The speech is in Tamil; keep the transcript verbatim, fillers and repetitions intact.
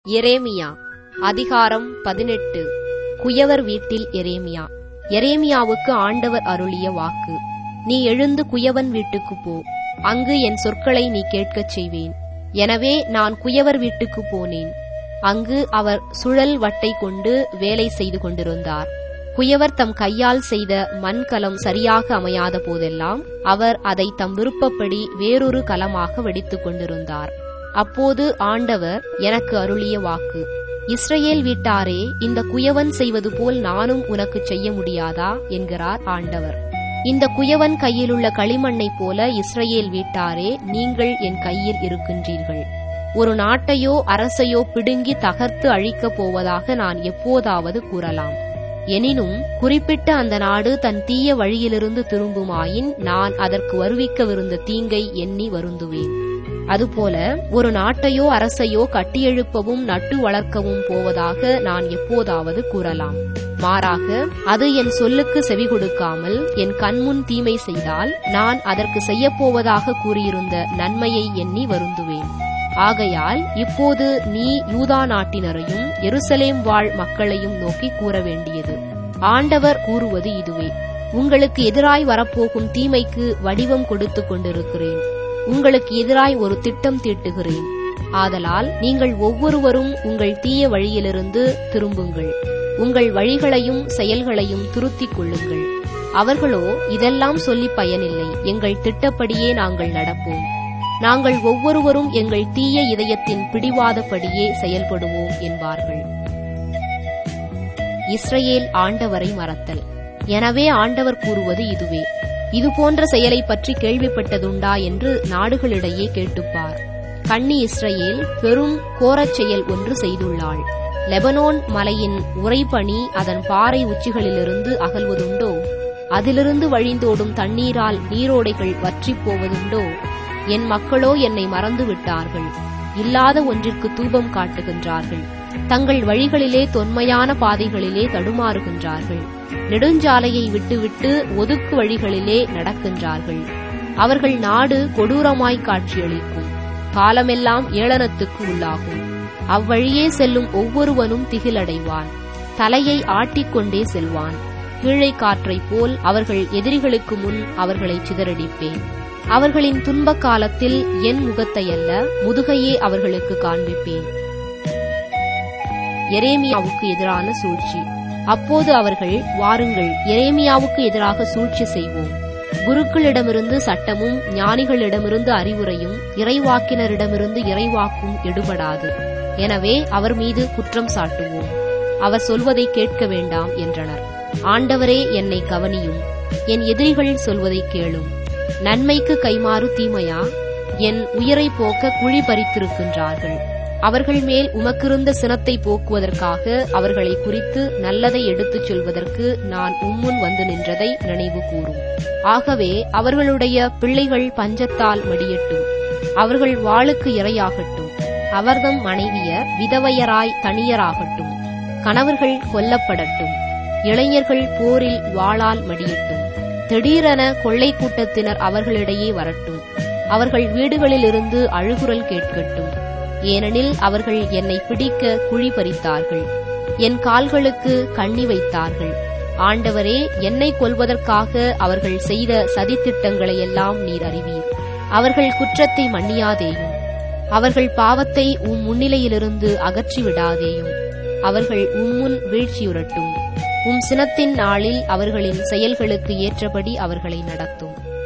எரேமியா அதிகாரம் பதினெட்டு. குயவர் வீட்டில் எரேமியா. எரேமியாவுக்கு ஆண்டவர் அருளிய வாக்கு. நீ எழுந்து குயவன் வீட்டுக்குப் போ, அங்கு என் சொற்களை நீ கேட்கச் செய்வேன். எனவே நான் குயவர் வீட்டுக்குப் போனேன். அங்கு அவர் சுழல் வட்டை கொண்டு வேலை செய்து கொண்டிருந்தார். குயவர் தம் கையால் செய்த மண்கலம் சரியாக அமையாத போதெல்லாம் அவர் அதை தம் விருப்பப்படி வேறொரு கலமாக வெடித்துக் கொண்டிருந்தார். அப்போது ஆண்டவர் எனக்கு அருளிய வாக்கு. இஸ்ரவேல் வீட்டாரே, இந்த குயவன் செய்வது போல் நானும் உனக்கு செய்ய முடியாதா என்கிறார் ஆண்டவர். இந்த குயவன் கையிலுள்ள களிமண்ணைப் போல இஸ்ரவேல் வீட்டாரே, நீங்கள் என் கையில் இருக்கின்றீர்கள். ஒரு நாட்டையோ அரசையோ பிடுங்கி தகர்த்து அழிக்கப் போவதாக நான் எப்போதாவது கூறலாம். எனினும் குறிப்பிட்ட அந்த நாடு தன் தீய வழியிலிருந்து திரும்புமாயின் நான் அதற்கு வருவிக்கவிருந்த தீங்கை எண்ணி வருந்துவேன். அதுபோல ஒரு நாட்டையோ அரசையோ கட்டியெழுப்பவும் நட்டு வளர்க்கவும் போவதாக நான் எப்போதாவது கூறலாம். மாறாக அது என் சொல்லுக்கு செவி கொடுக்காமல் என் கண்முன் தீமை செய்தால் நான் அதற்கு செய்யப்போவதாக கூறியிருந்த நன்மையை எண்ணி வருந்துவேன். ஆகையால் இப்போது நீ யூதா நாட்டினரையும் எருசலேம் வாழ் மக்களையும் நோக்கி கூற வேண்டியது, ஆண்டவர் கூறுவது இதுவே: உங்களுக்கு எதிராய் வரப்போகும் தீமைக்கு வடிவம் கொடுத்து கொண்டிருக்கிறேன். உங்களுக்கு எதிராய் ஒரு திட்டம் தீட்டுகிறேன். ஆதலால் நீங்கள் ஒவ்வொருவரும் உங்கள் தீய வழியிலிருந்து திரும்புங்கள். உங்கள் வழிகளையும் செயல்களையும் திருத்திக் கொள்ளுங்கள். அவர்களோ, இதெல்லாம் சொல்லி பயனில்லை, எங்கள் திட்டப்படியே நாங்கள் நடப்போம். நாங்கள் ஒவ்வொருவரும் எங்கள் தீய இதயத்தின் பிடிவாதப்படியே செயல்படுவோம் என்பார்கள். இஸ்ரவேல் ஆண்டவரை மறத்தல். எனவே ஆண்டவர் கூறுவது இதுவே: இதுபோன்ற செயலை பற்றி கேள்விப்பட்டதுண்டா என்று நாடுகளிடையே கேட்டுப்பார். கன்னி இஸ்ரவேல் பெரும் கோரச் செயல் ஒன்று செய்துள்ளாள். லெபனோன் மலையின் உறைபனி அதன் பாறை உச்சிகளிலிருந்து அகல்வதுண்டோ? அதிலிருந்து வழிந்தோடும் தண்ணீரால் நீரோடைகள் வற்றிப் போவதுண்டோ? என் மக்களோ என்னை மறந்து விட்டார்கள். இல்லாத ஒன்றிற்கு தூபம் காட்டுகின்றார்கள். தங்கள் வழிகளிலே தொன்மையான பாதைகளிலே தடுமாறுகின்றார்கள். நெடுஞ்சாலையை விட்டுவிட்டு ஒதுக்கு வழிகளிலே நடக்கின்றார்கள். அவர்கள் நாடு கொடூரமாய் காட்சியளிக்கும். காலமெல்லாம் ஏளனத்துக்கு உள்ளாகும். அவ்வழியே செல்லும் ஒவ்வொருவனும் திகிலடைவான். தலையை ஆட்டிக்கொண்டே செல்வான். கீழே காற்றைப் போல் அவர்கள் எதிரிகளுக்கு முன் அவர்களை சிதறடிப்பேன். அவர்களின் துன்ப காலத்தில் என் முகத்தையல்ல, முதுகையே அவர்களுக்கு காண்பிப்பேன். எரேமியாவுக்கு எதிரான சூழ்ச்சி. அப்போது அவர்கள், வாருங்கள், எரேமியாவுக்கு எதிராக சூழ்ச்சி செய்வோம். குருக்களிடமிருந்து சட்டமும் ஞானிகளிடமிருந்து அறிவுரையும் இறைவாக்கினரிடமிருந்து இறைவாக்கும் எடுபடாது. எனவே அவர் மீது குற்றம் சாட்டுவோம். அவர் சொல்வதை கேட்க வேண்டாம் என்றனர். ஆண்டவரே, என்னை கவனியும். என் எதிரிகள் சொல்வதை கேளும். நன்மைக்கு கைமாறு தீமையா? என் உயிரை போக்க குழி பறித்திருக்கின்றார்கள். அவர்கள் மேல் உமக்கிருந்த சினத்தை போக்குவதற்காக அவர்களை குறித்து நல்லதை எடுத்துச் சொல்வதற்கு நான் உம்முன் வந்து நின்றதை நினைவு கூறும். ஆகவே அவர்களுடைய பிள்ளைகள் பஞ்சத்தால் மடியட்டும். அவர்கள் வாளுக்கு இரையாகட்டும். அவர்தம் மனைவியர் விதவையராய் தனியராகட்டும். கணவர்கள் கொல்லப்படட்டும். இளைஞர்கள் போரில் வாளால் மடியட்டும். திடீரென கொள்ளை கூட்டத்தினர் அவர்களிடையே வரட்டும். அவர்கள் வீடுகளிலிருந்து அழுகுரல் கேட்கட்டும். ஏனெனில் அவர்கள் என்னை பிடிக்க குழி பறித்தார்கள். என் கால்களுக்கு கண்ணி வைத்தார்கள். ஆண்டவரே, என்னை கொல்வதற்காக அவர்கள் செய்த சதித்திட்டங்களையெல்லாம் நீர் அறிவீர். அவர்கள் குற்றத்தை மன்னியாதேயும். அவர்கள் பாவத்தை உம் முன்னிலையிலிருந்து அகற்றி விடாதேயும். அவர்கள் உம்முன் வீழ்ச்சியுறட்டும். உம் சினத்தின் நாளில் அவர்களின் செயல்களுக்கு ஏற்றபடி அவர்களை நடத்தும்.